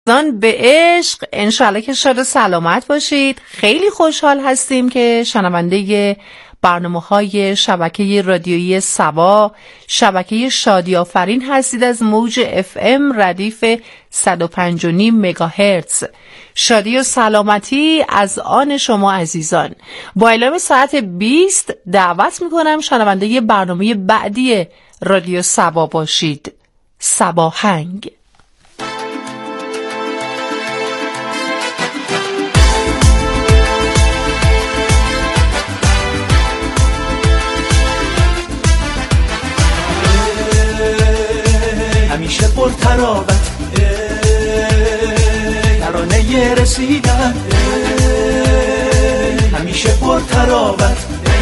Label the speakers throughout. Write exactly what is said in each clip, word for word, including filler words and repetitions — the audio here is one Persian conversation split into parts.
Speaker 1: زان به عشق، انشالله که شاد و سلامت باشید. خیلی خوشحال هستیم که شنونده برنامه‌های شبکه رادیویی سبا، شبکه شادی آفرین هستید از موج اف ام ردیف صد و پنج و نیم مگاهرتز. شادی و سلامتی از آن شما عزیزان. با اعلام ساعت بیست دعوت میکنم شنونده برنامه بعدی رادیو سبا باشید. سباهنگ.
Speaker 2: همیشه پرتراوت ترانه رسیدن، همیشه پرتراوت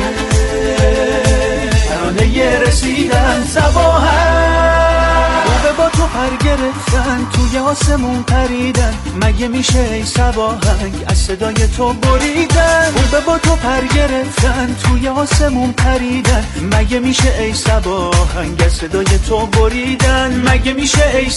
Speaker 2: ترانه رسیدن. صباهنگ خوبه با تو پر گرفتن، توی آسمون پریدن، مگه میشه ای صباهنگ از صدای تو بریدن. خوبه با تو پر گرفتن، توی آسمون پریدن، مگه میشه ای صباهنگ از صدای تو بریدن. مگه میشه ای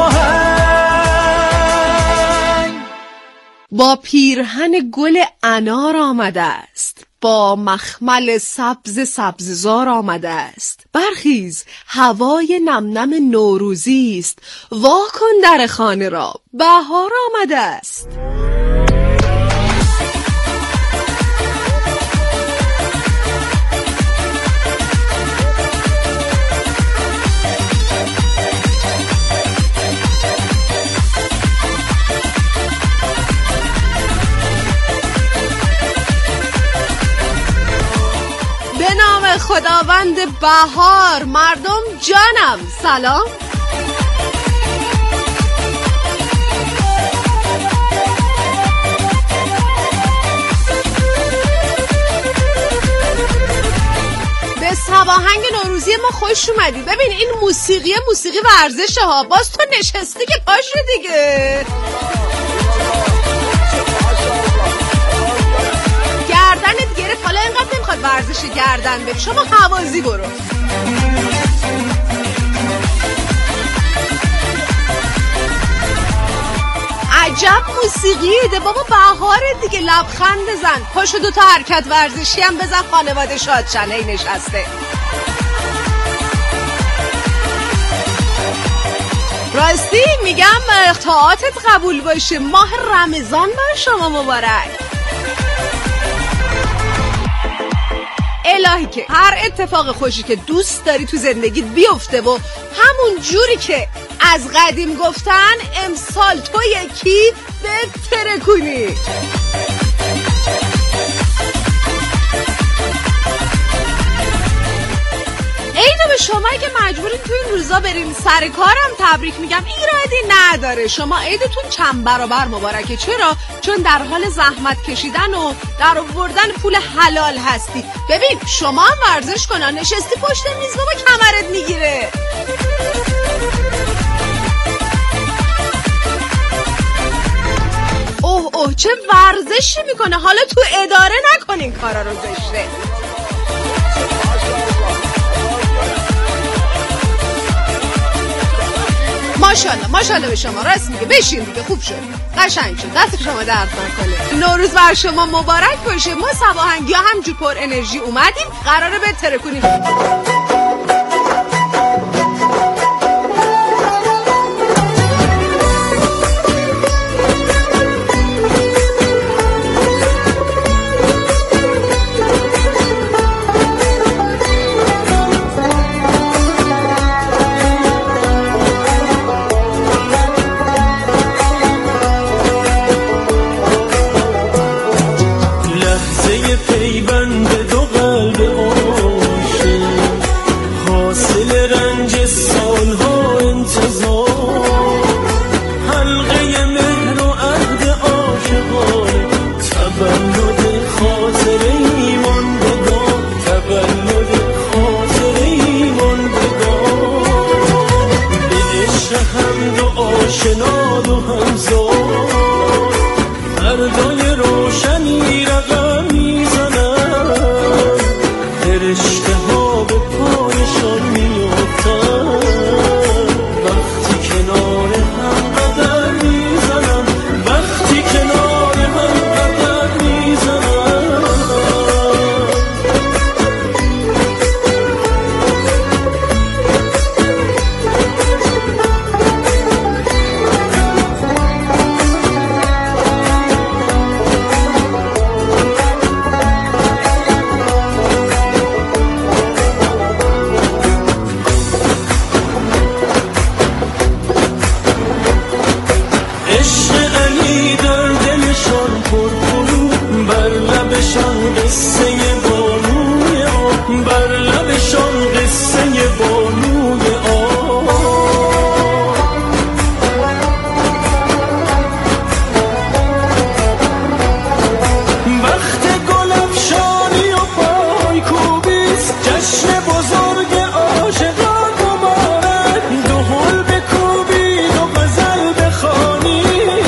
Speaker 2: صباهنگ.
Speaker 3: با پیرهن گل انار آمده است، با مخمل سبز سبززار آمده است. برخیز، هوای نم نم نوروزی است، وا کن در خانه را، بهار آمده است. خداوند بهار، مردم جانم سلام. به سباهنگ نوروزی ما خوش اومدی. ببین این موسیقی موسیقی ورزشه ها. باز تو نشستی که پاشو دیگه. گردنت گرفت، حالا اینقدر نمیخواد ورزش گردن بری، شما هوازی برو. عجب موسیقیه ده بابا، بهاره دیگه. لبخند بزن، پاشو دو تا حرکت ورزشی هم بزن، خانواده شاد شن. هی نشسته راستی میگم طاعتت قبول باشه. ماه رمضان بر شما مبارک. الهی که هر اتفاق خوشی که دوست داری تو زندگیت بیفته و همون جوری که از قدیم گفتن امسال تو یکی بهتره کنی. عیدو به شما که مجبورین تو این روزا برین سر کارم تبریک میگم. ایرادی نداره، شما عیدتون چند برابر مبارکه. چرا؟ چون در حال زحمت کشیدن و در آوردن پول حلال هستی. ببین شما هم ورزش کن، نشستی پشت میز بابا کمرت میگیره. اوه اوه چه ورزشی میکنه. حالا تو اداره نکنین کارا رو زشته. ماشاءالله ماشاءالله به شما. راست میگه، بشین دیگه، خوب شد، قشنگ شد، دست شما درد نکنه. نوروز بر شما مبارک باشه. ما سباهنگی ها همجور پر انرژی اومدیم، قراره بهتره کنیم.
Speaker 2: عشق علی در دلشان پرفرو، بر لبشان قصه بانوی آب، بر لبشان قصه بانوی آب. وقت گل افشانی و پای کوبیست، جشن بزرگ عاشقان مبارک، دهل بکوبید و غزل بخوانی،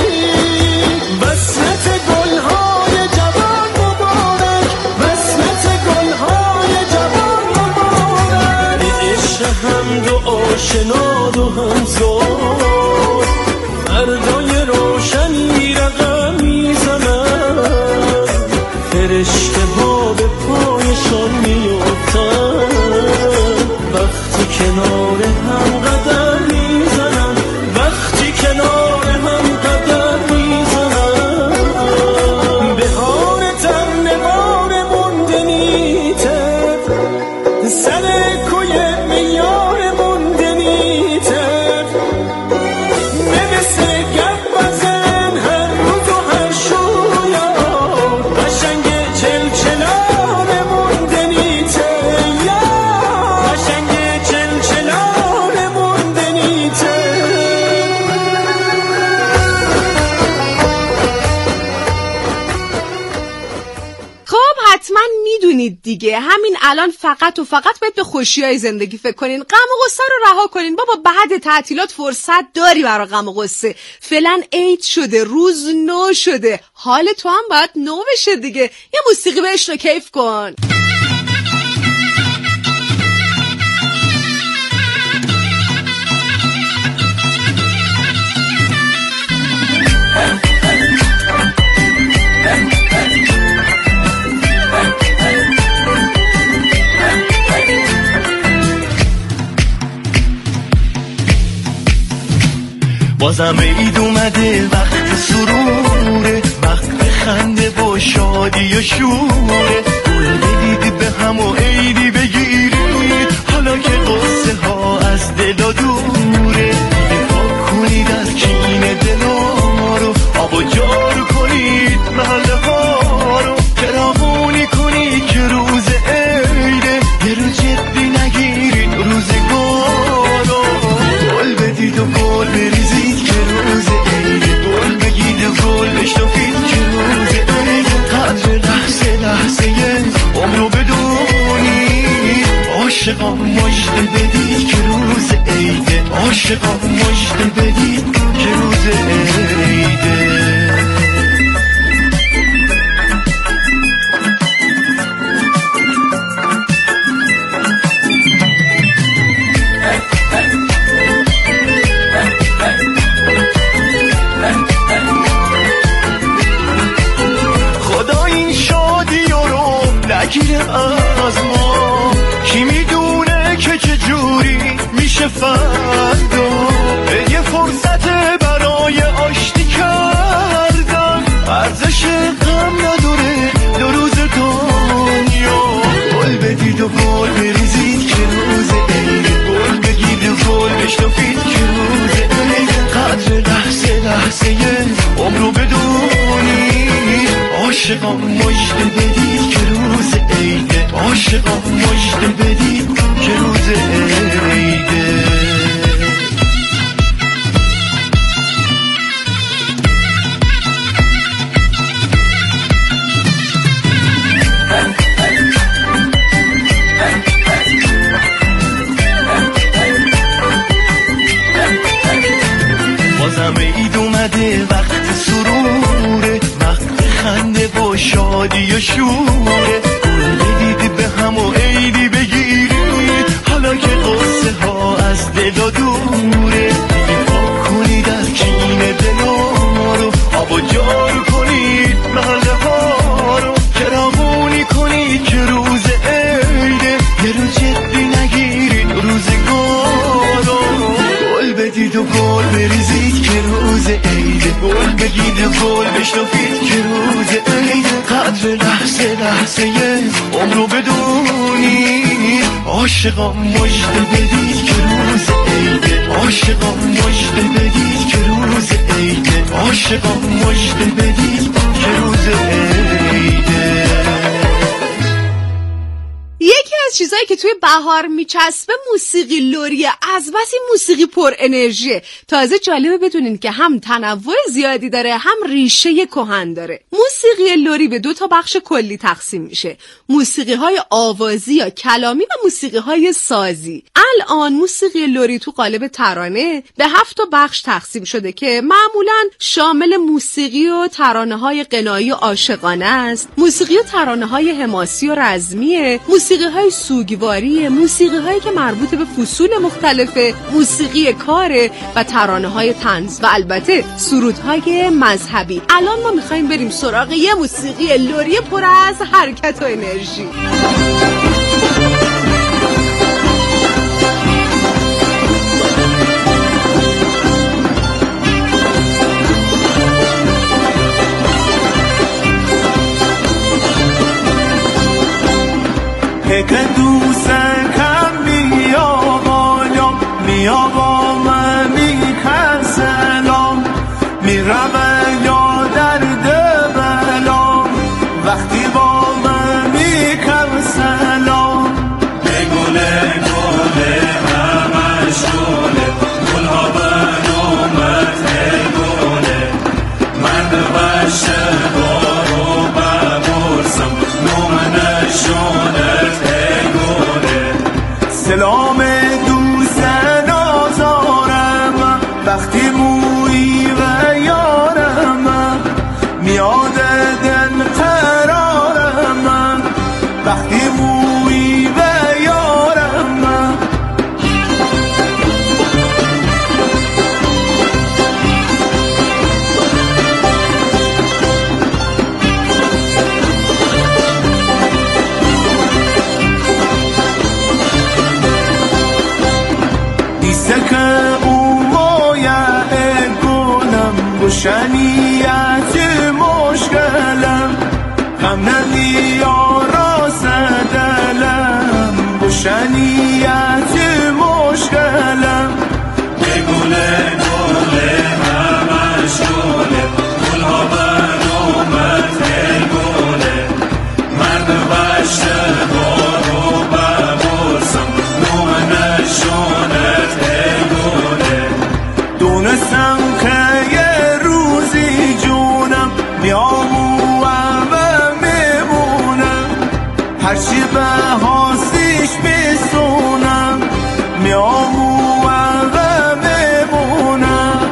Speaker 2: بسمت گلهای جوان مبارک، بسمت گلهای جوان مبارک. عشق هم دو آشنا دو همزاد، فردای روشنی رقم میزنن، فرشته ها به پایشان میافتن، وقتی کنار هم قدم میزنن، وقتی کنار هم قدم میزنن. بهار ترنوار موندنیته، سر کوی میار موندنیته، نوسته گپ بزن هر روز و هر شویا، قشنگ چلچلان موندنیته، یا قشنگ چلچلان موندنیته.
Speaker 3: خب حتما میدونید دیگه، همین الان فقط و فقط باید به خوشیای زندگی فکر کنین، غم و غصه رو رها کنین. بابا بعد تعطیلات فرصت داری برای غم و غصه، فعلا عید شده، روز نو شده، حال تو هم باید نو بشه دیگه. یه موسیقی بشنو کیف کن.
Speaker 2: بازم عید اومده، وقت سروره، وقت خنده و شادی و شوره، گل بدید به هم و عیدی بگیرید، حالا که قصه ها از دل و دوره. دفاع کنید از کین دل رو، آب و جار کنید محله ها رو، چراغونی کنید که روز عیده، یه روز جدی نگیرید روزگارو. گل بدید و گل بریزید که روز عیده، گل بگید و گل بشنفید که روز عیده، قدر لحظه لحظه عمر رو بدونید، عاشقا مژده بدید که روز عیده، عاشقا مژده بدید که روز عیده. نگیره از ما، کی میدونه که چجوری میشه فردا، یه فرصت برای آشتی کردن، ارزش غم نداره دو روز دنیا. گل بدید و گل بریزید که روز عیده، گل بگید و گل بشنفید که روز عیده، قدر لحظه لحظه عمر رو بدونید، عاشقا مژده بدید که روز عیده، عاشقا مژده بدید که روز عیده. بازم عید اومده، وقت سروره، وقت خنده و شادی و شوره، گل بدید به هم و عیدی بگیرید، حالا که قصه ها از دل و دوره. دفاع کنید از کین دل رو، آب و جار کنید محله ها رو، چراغونی کنید که روز عیده، یه روز جدی نگیرید روزگارو. گل بدید و گل بریزید که روز عیده، گل بگید و گل بشنفید که روز عیده، قدر لحظه لحظه عمر رو بدونید، عاشقا مژده بدید که روز عیده، عاشقا مژده بدید که روز عیده، عاشقا مژده بدی که روز عیده.
Speaker 3: یکی از چیزایی که توی بهار میچسبه موسیقی لوریه. از بس این موسیقی پر انرژیه. تازه جالبه بدونین که هم تنوع زیادی داره، هم ریشه کهن داره. موسیقی لوری به دو تا بخش کلی تقسیم میشه: موسیقی های آوازی یا کلامی و موسیقی های سازی. الان موسیقی لوری تو قالب ترانه به هفت تا بخش تقسیم شده که معمولاً شامل موسیقی و ترانه های غنایی و عاشقانه است، موسیقی و ترانه های حماسی و رزمیه، موسیقی های سوگواری، موسیقی هایی که مربوط به فصول مختلفه، موسیقی کاره و ترانه های طنز و البته سرودهای مذهبی. الان ما میخوایم بریم سراغ یه موسیقی لوری پر از حرکت و انرژی.
Speaker 2: که دوستن کم بیا بالا بیا با من میکن سلام میرم یا درد بلا وقتی با من میکن سلام به گله گله همش گله گلها بنامت گله من بشه بارو ببرسم نوم نشانت سلام دوستن آزارم وقتی مویی و یارم میاد دن قرارم وقتی مویی و یارم شنیت مشکلم غم نلیا راست دلم بشنیت مشکلم به گله گله همش گله گلها برامت گله مرد بشه بارو ببرسم نوم نشانت گله دونستم که هرچی به حاسیش بسونم میامو و میمونم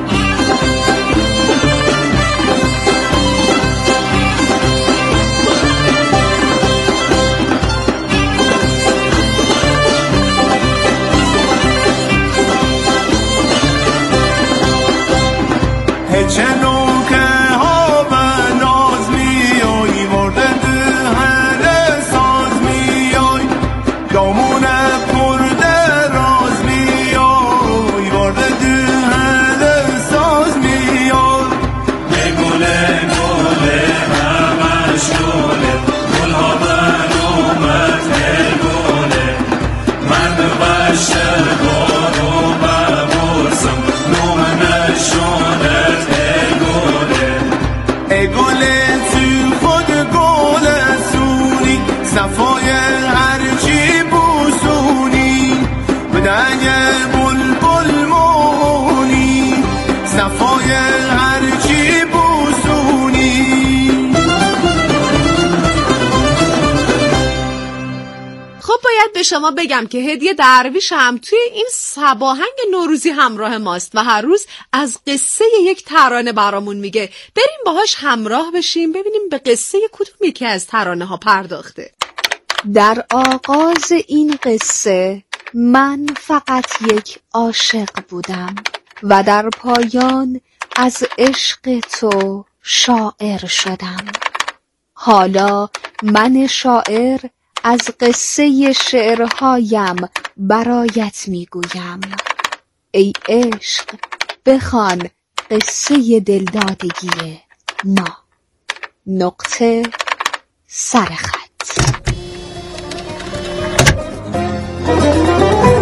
Speaker 2: هچنو که ها به ناز میایی مرده صفای هرچی بوسونی بدنگ بلبل مونی صفای هرچی بوسونی.
Speaker 3: خب باید به شما بگم که هدیه درویش هم توی این صباهنگ نوروزی همراه ماست و هر روز از قصه یک ترانه برامون میگه. بریم باهاش همراه بشیم ببینیم به قصه کدوم یکی از ترانه ها پرداخته.
Speaker 4: در آغاز این قصه من فقط یک عاشق بودم و در پایان از عشق تو شاعر شدم. حالا من شاعر از قصه شعرهایم برایت میگویم. ای عشق بخوان قصه دلدادگی ما. نقطه سرخط.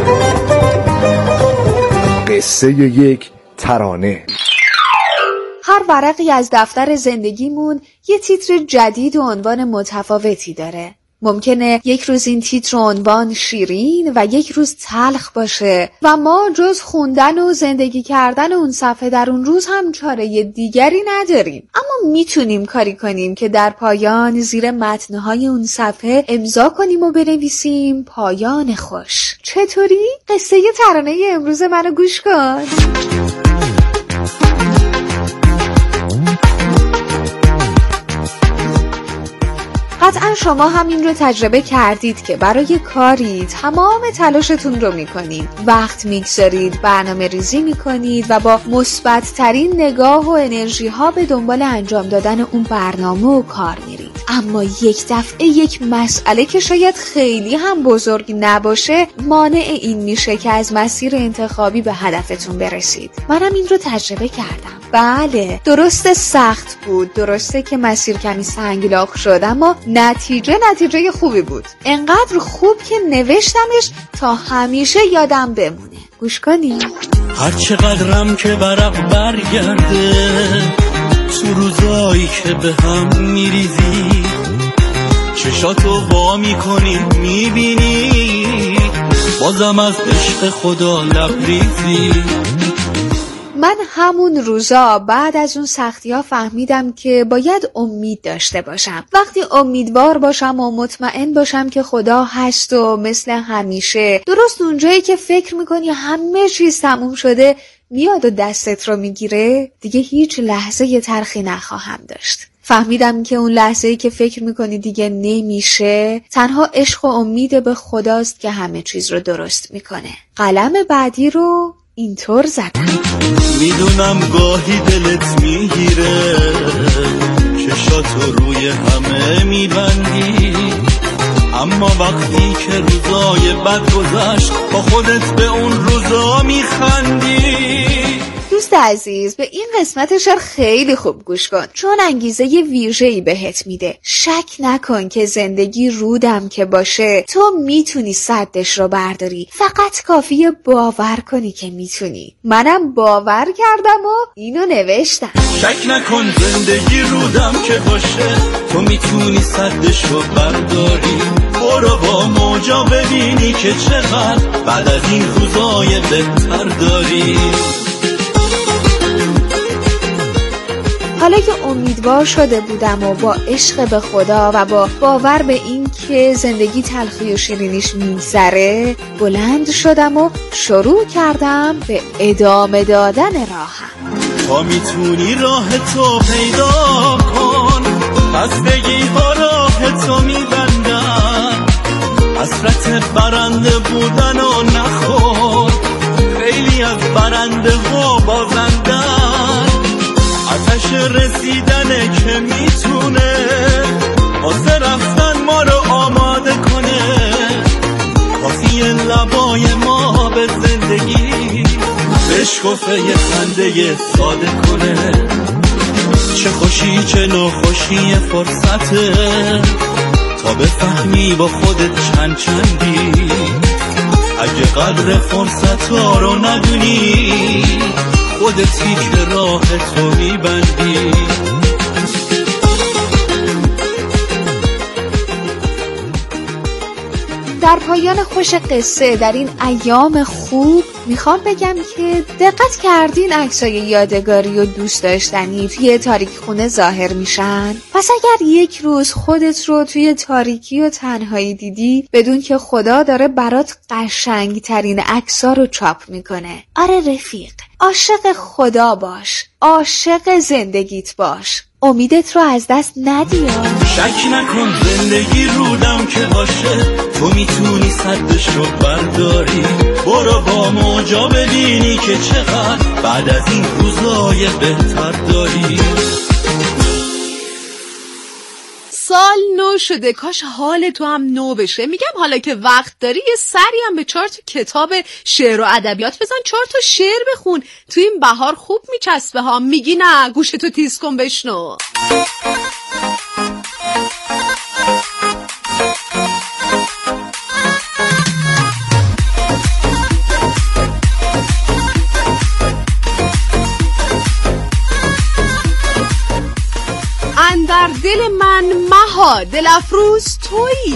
Speaker 5: قصه یک ترانه.
Speaker 4: هر ورقی از دفتر زندگیمون یه تیتر جدید و عنوان متفاوتی داره. ممکنه یک روز این تیتر و عنوان شیرین و یک روز تلخ باشه و ما جز خوندن و زندگی کردن اون صفحه در اون روز هم چاره دیگری نداریم. اما میتونیم کاری کنیم که در پایان زیر متنهای اون صفحه امضا کنیم و بنویسیم پایان خوش. چطوری؟ قصه ترانه امروز منو گوش کن. قطعا شما هم این رو تجربه کردید که برای کاری تمام تلاشتون رو میکنید، وقت میگذارید، برنامه ریزی میکنید و با مثبت ترین نگاه و انرژی ها به دنبال انجام دادن اون برنامه و کار میرید. اما یک دفعه یک مسئله که شاید خیلی هم بزرگ نباشه مانع این میشه که از مسیر انتخابی به هدفتون برسید. منم این رو تجربه کردم. بله، درسته سخت بود، درسته که مسیر کمی سنگلاخ شد، اما نتیجه نتیجه خوبی بود. انقدر خوب که نوشتمش تا همیشه یادم بمونه. گوش کنید.
Speaker 2: هر چقدرم که برق برگرده تو روزایی که به هم میریزی، چشاتو وا میکنی میبینی بازم از عشق خدا لبریزی.
Speaker 4: من همون روزا بعد از اون سختی ها فهمیدم که باید امید داشته باشم. وقتی امیدوار باشم و مطمئن باشم که خدا هست و مثل همیشه درست اونجایی که فکر میکنی همه چیز تموم شده میاد و دستت رو میگیره، دیگه هیچ لحظه یه تلخی نخواهم داشت. فهمیدم که اون لحظه‌ای که فکر میکنی دیگه نمیشه، تنها عشق و امید به خداست که همه چیز رو درست میکنه. قلم بعدی رو اینطور زدم.
Speaker 2: میدونم گاهی دلت میگیره، چشاتو روی همه میبندی، اما وقتی که روزای بد گذشت با خودت به اون روزا میخندی.
Speaker 4: دوست عزیز، به این قسمت شعر خیلی خوب گوش کن، چون انگیزه ویژه‌ای بهت میده. شک نکن که زندگی رودم که باشه تو میتونی سدش رو برداری، فقط کافیه باور کنی که میتونی. منم باور کردم و اینو نوشتم.
Speaker 2: شک نکن زندگی رودم که باشه تو میتونی سدش رو برداری. برو با موجا ببینی که چقدر بعد از این روزای بهتر داری.
Speaker 4: حالا که امیدوار شده بودم و با عشق به خدا و با باور به این که زندگی تلخی و شیرینیش میگذره، بلند شدم و شروع کردم به ادامه دادن راهم.
Speaker 2: تا میتونی راه تو پیدا کن، خستگی ها راه تو میبندن، حسرت برنده بودن و نخور، خیلی از برنده ها بازندن، آتش رسیدنه که میتونه واسه رفتن ما رو آماده کنه. کافیه لبای ما به زندگی بشکفه یه خنده ساده کنه. چه خوشی چه ناخوشی فرصته تا بفهمی با خودت چند چندی. اگه قدر فرصت ها رو ندونی خودتی که راه تو میبندی.
Speaker 4: در پایان خوش قصه در این ایام خوب میخوام بگم که دقت کردین عکسای یادگاری و دوست داشتنی توی تاریک خونه ظاهر میشن؟ پس اگر یک روز خودت رو توی تاریکی و تنهایی دیدی، بدون که خدا داره برات قشنگ ترین عکسا رو چاپ میکنه. آره رفیق، عاشق خدا باش، عاشق زندگیت باش، امیدت رو از دست ندیا.
Speaker 2: شک نکن زندگی رودم که باشه تو میتونی سدش رو برداری. برو با موجا ببینی که چقدر بعد از این روزای بهتر داری.
Speaker 3: سال نو شده، کاش حال تو هم نو بشه. میگم حالا که وقت داری یه سری هم به چهار تا کتاب شعر و ادبیات بزن، چهار تا شعر بخون. تو این بهار خوب میچسبه ها. میگی نه؟ گوشتو تیز کن بشنو. اندر دل من مها دل افروز تویی.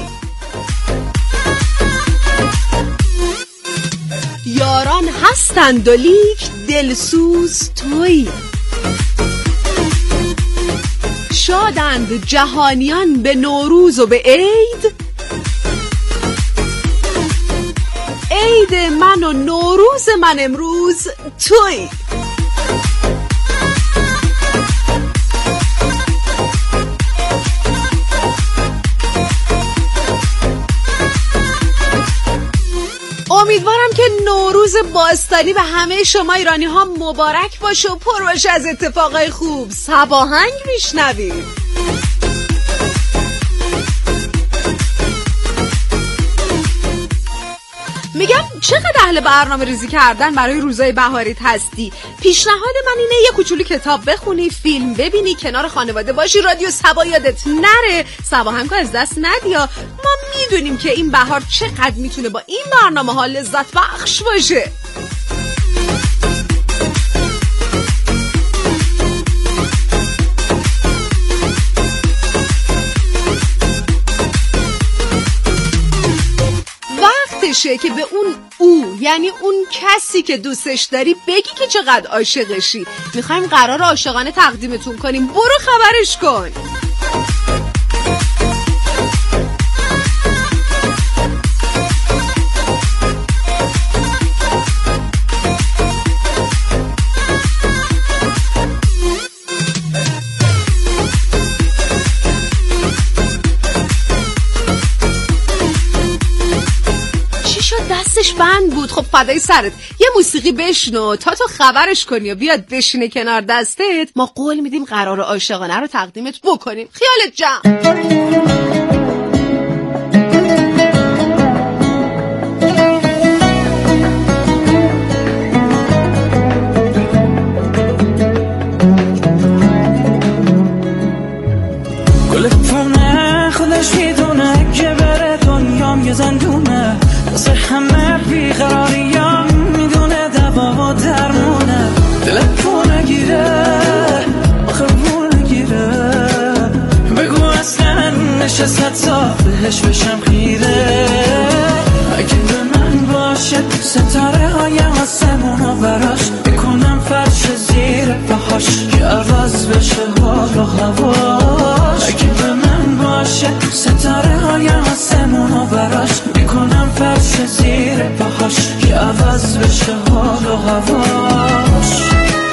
Speaker 3: یاران هستند و لیک دلسوز تویی. شادند جهانیان به نوروز و به عید، عید من و نوروز من امروز تویی. امیدوارم که نوروز باستانی و همه شما ایرانی ها مبارک باشه و پر باشه از اتفاقای خوب. صباهنگ میشنوید. میگم چقدر اهل برنامه ریزی کردن برای روزای بهاریت هستی. پیشنهاد من اینه یه کوچولو کتاب بخونی، فیلم ببینی، کنار خانواده باشی، رادیو صبا یادت نره، صباهنگ از دست ندیا. ما میدونیم که این بهار چقدر میتونه با این برنامه ها لذت بخش باشه. که به اون او، یعنی اون کسی که دوستش داری بگی که چقدر عاشقشی. میخوایم قرار عاشقانه تقدیمتون کنیم، برو خبرش کن. دستش بند بود. خب فدای سرت، یه موسیقی بشنو تا تو خبرش کنی و بیاد بشینه کنار دستت. ما قول میدیم قرار عاشقانه رو تقدیمت بکنیم. خیالت جمع.
Speaker 2: گلتونه خودش میدونه که بره دنیام یه زندونه، واسه همه بیقراریام میدونه دوا و درمونه. دلت پول نگیره آخه پول نگیره، بگو اصلا نشست تا بهش بشم خیره. اگه به من باشه ستاره های آسمونو براش بکنم فرش زیر پاهاش که عوض بشه حال و هواش. اگه به من باشه ستاره های آسمونو براش بکنم فرش زیر پاهاش که عوض بشه حال و هواش.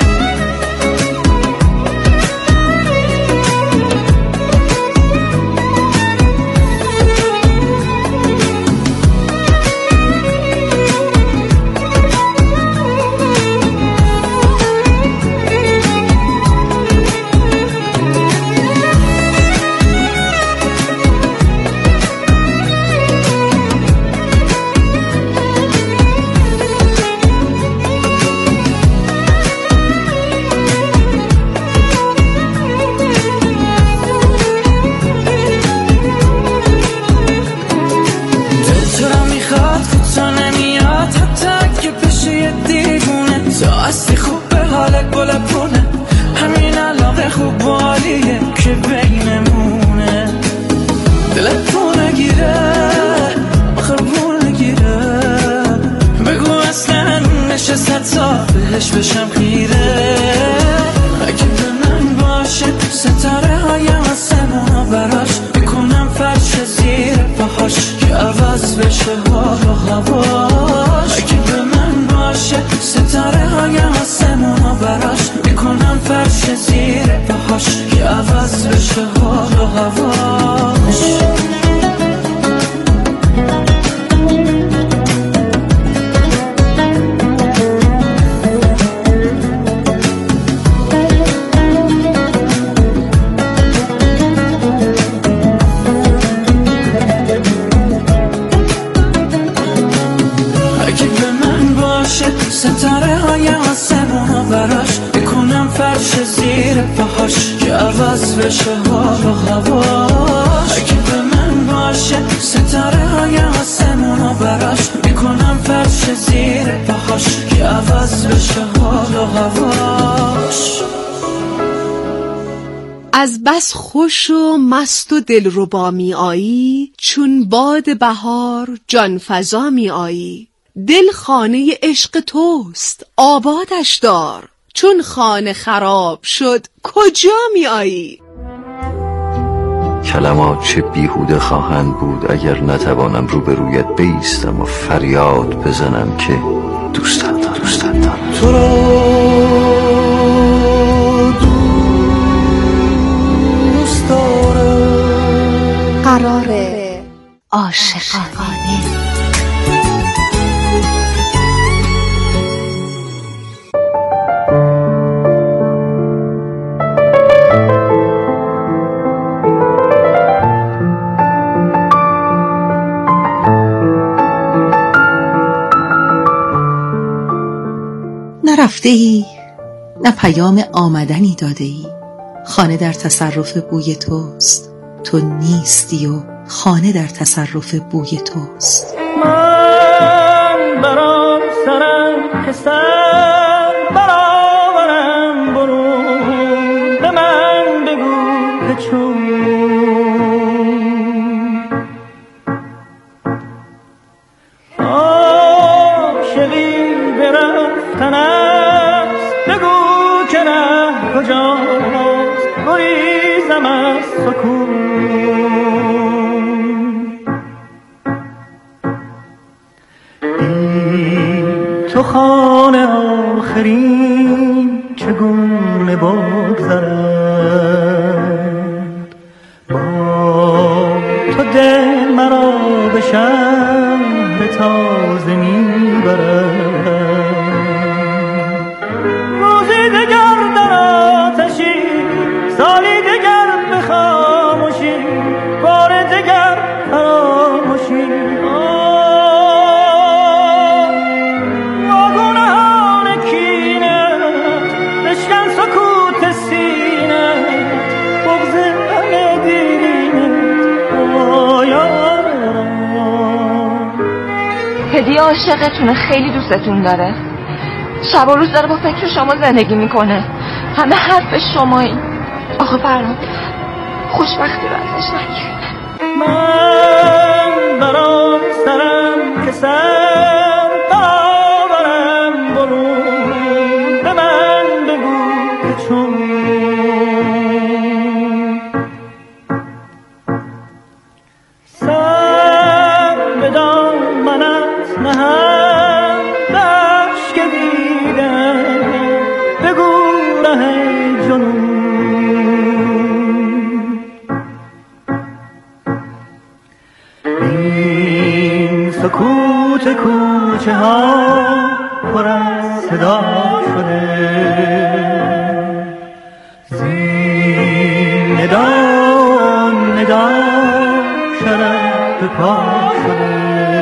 Speaker 2: بشم خیره. اگه به من باشه ستاره های آسمونو براش بکنم فرش زیر پاهاش که عوض بشه حال و هواش. اگه به من باشه ستاره های آسمونو براش بکنم فرش زیر پاهاش که عوض بشه حال و هواش. ستاره های آسمونو براش بکنم فرش زیر پاهاش که عوض بشه حال و هواش. اگه به من باشه ستاره های آسمونو براش بکنم فرش زیر پاهاش که عوض بشه حال و هواش.
Speaker 3: از بس خوش و مست و دلربا می آیی، چون باد بهار جان فزا می آیی. دل خانه عشق توست آبادش دار، چون خانه خراب شد کجا می آیی؟
Speaker 5: کلمات چه بیهوده خواهند بود اگر نتوانم روبرویت بایستم و فریاد بزنم که دوستت دارم، دوستت دارم.
Speaker 2: تو را دوست دارم.
Speaker 4: قراره عاشقانه.
Speaker 6: رفته ای نه پیام آمدنی داده ای، خانه در تصرف بوی توست، تو نیستی و خانه در تصرف بوی توست.
Speaker 2: من برام سرم که سر برآورم برون، به من بگو که چون عاشقی برفتنم کجاست، گریزم از سکون. این تو خانه آخرین چگونه بگذرد، با تو دل مرا به شهر تازه میبرد.
Speaker 7: هدیه عاشقتونه، خیلی دوستتون داره، شب و روز داره با فکر شما زندگی میکنه، همه حرف شمایی. آقا فرهاد خوشبختی رو ازش نگیر.
Speaker 2: من برام سرم که سر برآورم برون، به من بگو که چون سر به دامنت نهم، بشک دیدم بگو ره جنون. سکوت کوچه ها پر از صدا شده، زین ندا ندا شرف به پا شده.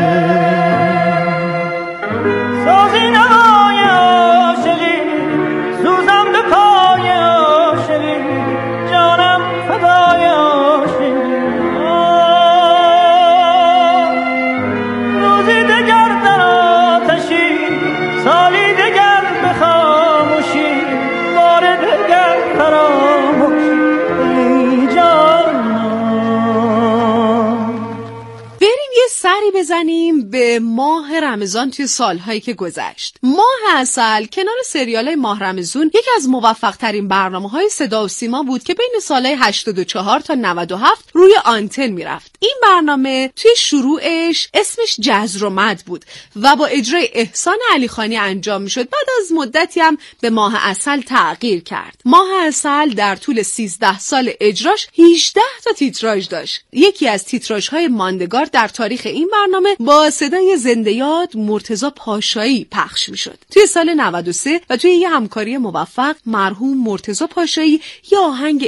Speaker 2: سازی نوای عاشقی سوزم به پای عاشقی، جانم فدای عاشقی. سالی دگر به خاموشی، بار دگر فراموشی، ای جانم.
Speaker 3: بریم یه سری بزنیم به ماه رمضان توی سالهایی که گذشت. ماه عسل کنار سریال ماه رمضان یکی از موفق ترین برنامه‌های صدا و سیما بود که بین سالهای هشتاد و چهار تا نود و هفت روی آنتن میرفت. این برنامه توی شروعش اسمش جذر و مد بود و با اجرای احسان علیخانی انجام میشد. بعد از مدتی هم به ماه عسل تغییر کرد. ماه عسل در طول سیزده سال اجراش هجده تا تیتراژ داشت. یکی از تیتراژهای ماندگار در تاریخ این برنامه با صدای زنده یاد مرتضی پاشایی پخش میشد. توی سال نود و سه و توی یه همکاری موفق مرحوم مرتضی پاشایی یه آهنگ